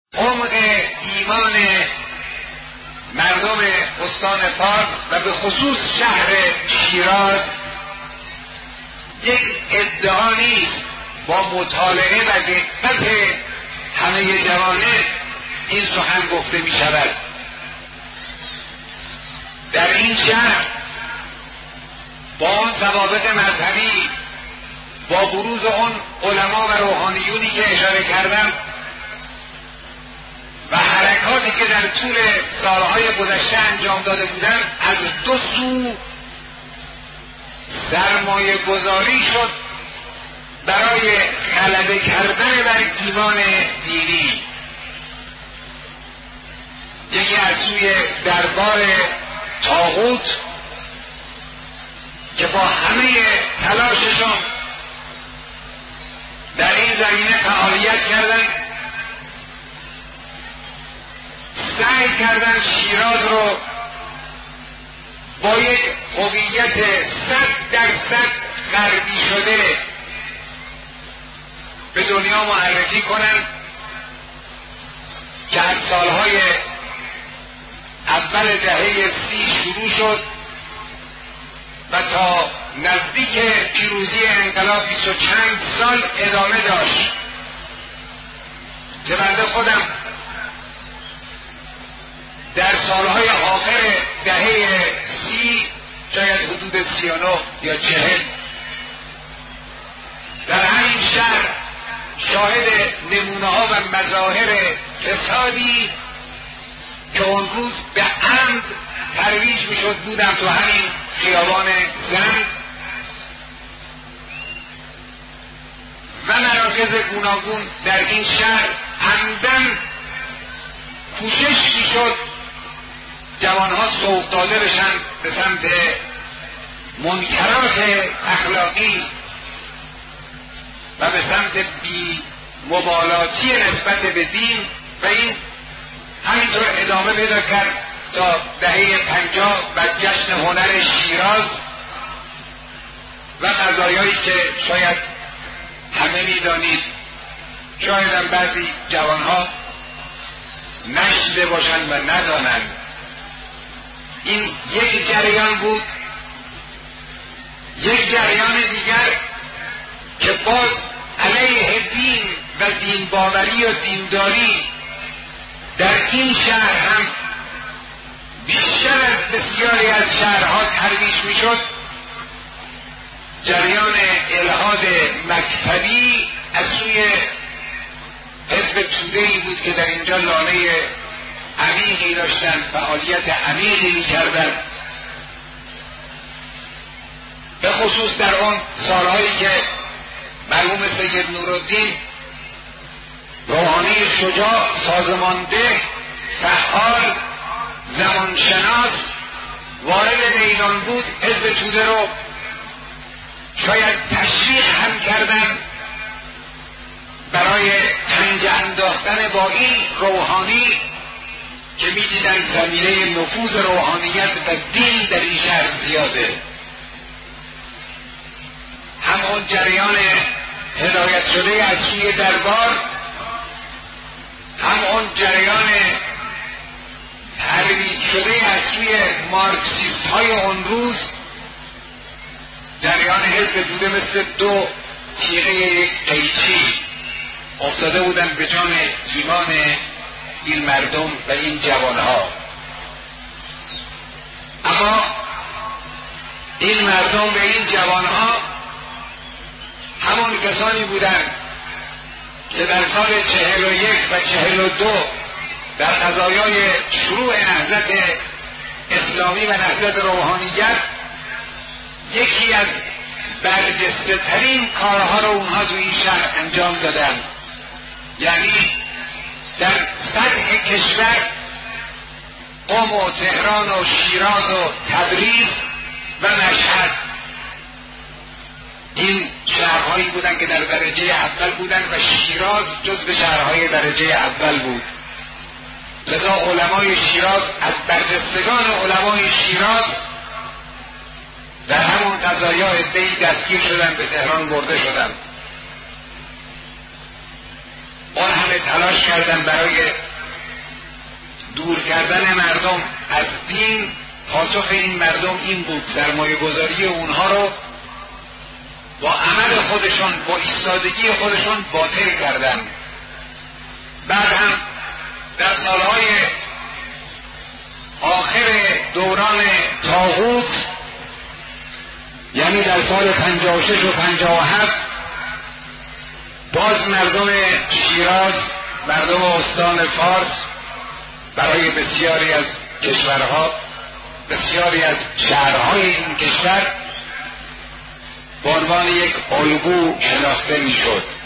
عمق ایمان مردم استان فارس و به خصوص شهر شیراز یک ادعا نیست. با مطالعه و دقت همه جوانب این سخن گفته می شود. در این شهر با آن ثوابت مذهبی، با بروز آن علما و روحانیونی که اشاره کردم و حرکاتی که در طول سالهای گذشته انجام داده بودند، از دو سو سرمایه گذاری شد برای غلبه کردن بر ایمان دینی. یکی از سوی دربار طاغوت که با همه تلاششون در این زمینه فعالیت کردند، سعی کردن شیراز رو با یک هویت 100% غربی شده به دنیا معرفی کنند که از سالهای اول دهه 30 شروع شد و تا نزدیک پیروزی انقلاب 20 و چند سال ادامه داشت که بنده خودم در سالهای آخر دهه 30 شاید حدود 39 یا 40 در همین شهر شاهد نمونه ها و مظاهر فسادی که اون روز به عمد ترویج میشد بودم تو همین خیابان زند و مراکز گوناگون در این شهر عمدن کوشش میشد جوانها سوق داده بشن به سمت منکرات اخلاقی و به سمت بی مبالاتی نسبت به دین و این همینطور ادامه پیدا کرد تا دهه 50 و جشن هنر شیراز و قضایایی که شاید همه میدانید، شاید هم بعضی جوانها نشیده باشند و ندانند. این یک جریان بود. یک جریان دیگر که باز علیه دین و دین باوری و دینداری در این شهر هم بیشتر از بسیاری از شهرها ترویج میشد، جریان الحاد مکتبی از سوی حزب توده‌ای بود که در اینجا لانه عمیقی داشتند، فعالیت عمیقی می‌کردند، به خصوص در آن سالهایی که مرحوم سید نورالدین روحانی شجاع، سازمانده، فعال، زمانشناس وارد میدان بود. حزب توده رو شاید تشویق هم کردن برای پنجه انداختن با این روحانی که می‌دیدن زمینه نفوذ روحانیت و دین در این شهر زیاده. همون جریان هدایت شده از سوی دربار، همون جریان ترویج شده از سوی مارکسیست های اون روز، جریان حزب توده مثل دو تیغه یک قیچی افتاده بودن به جان ایمان این مردم و این جوانها. اما این مردم و این جوانها همون کسانی بودند که در سال 41 و 42 در قضایای شروع نهضت اسلامی و نهضت روحانیت یکی از برجسته ترین کارها رو اونها تو این شهر انجام دادن. یعنی در سطح کشور قم و تهران و شیراز و تبریز و مشهد این شهرهایی بودن که در درجه اول بودن و شیراز جزو شهرهای درجه اول بود. لذا علمای شیراز از برجستگان علمای شیراز در همون قضایا عده‌ای دستگیر شدن، به تهران برده شدن. اون همه تلاش کردن برای دور کردن مردم از دین، پاسخ این مردم این بود، سرمایه گذاری اونها رو با عمل خودشون، با ایستادگی خودشون باطل کردن. بعد هم در سالهای آخر دوران طاغوت، یعنی در سال 56 و 57، باز مردم شیراز، مردم استان فارس برای بسیاری از کشورها، بسیاری از شهرهای این کشور به عنوان یک الگو شناخته میشد.